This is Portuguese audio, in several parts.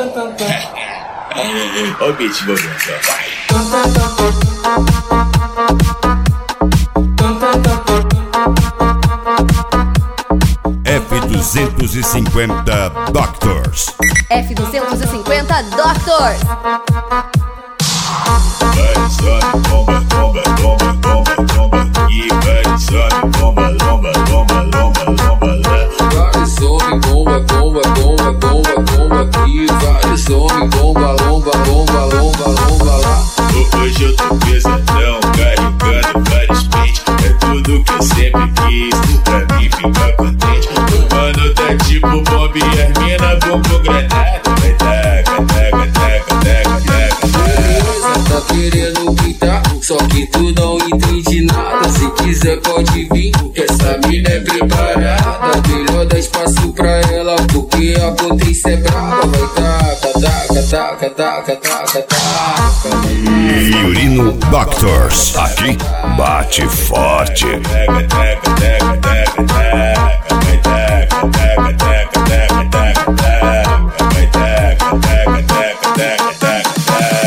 Olha o beat movimentando. F250 Doctors. F250 Doctors. Vai, sobe, bomba, bomba, bomba, bomba, bomba. E vai, sobe, bomba, bomba, bomba, bomba, bomba. Vai, sobe, bomba, bomba, bomba, bomba, bomba. E vai, sobe, bomba, lomba, lomba, lomba, lomba lá. Hoje eu tô pesadão, carregando vários pentes. É tudo que eu sempre quis, pra mim ficar contente. O mano tá tipo Bob e as mina bumbum granada. Vai taca, taca, taca, taca, taca. Beleza, tá querendo quitar, só que tu não entende nada. Se quiser pode vir, que essa mina é preparada. Melhor dar espaço pra ela, porque a potência é brava. Vai taca, taca, taca, taca, taca, taca. Fiorino Doctors. Aqui bate forte. Taca, taca, taca, taca, taca. Vai taca, taca, taca, taca, taca, taca. Vai taca, taca, taca, taca, taca, taca.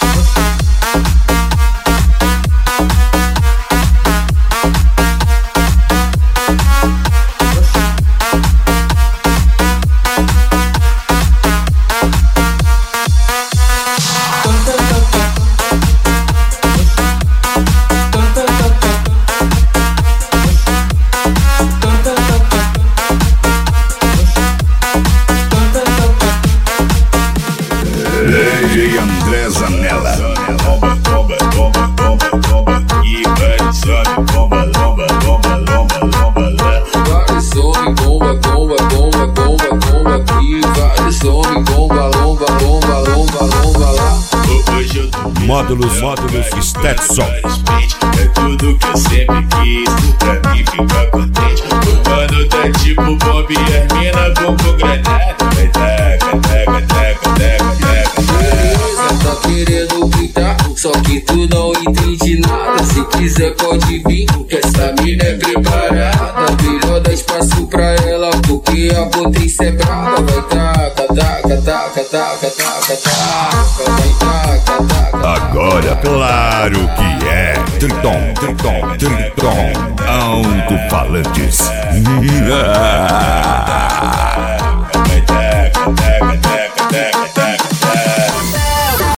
DJ André Zanella. Bomba, bomba, bomba, bomba, bomba. E vai, sobe, bomba, lomba, lomba, lomba, lomba, lá. Vai, some, bomba, bomba, bomba, bomba, bomba. E vai, some, bomba, lomba, lomba, lomba, lomba lá. Hoje eu tô Módulos Stetson. É tudo que eu sempre quis, pra mim ficar contente. O mano tá tipo Bob e as mina bumbum granada. Vai taca, taca, taca, taca, taca. Beleza, tá querendo quitar, só que tu não entende nada. Se quiser pode vir, que essa mina é preparada. Melhor dar espaço pra ela, porque a potência é brava. Vai taca, taca, taca, taca, taca, taca. Vai taca, taca. Agora, claro que é Triton, Triton, Triton, alto-falantes. Vai taca, taca, taca, taca, taca.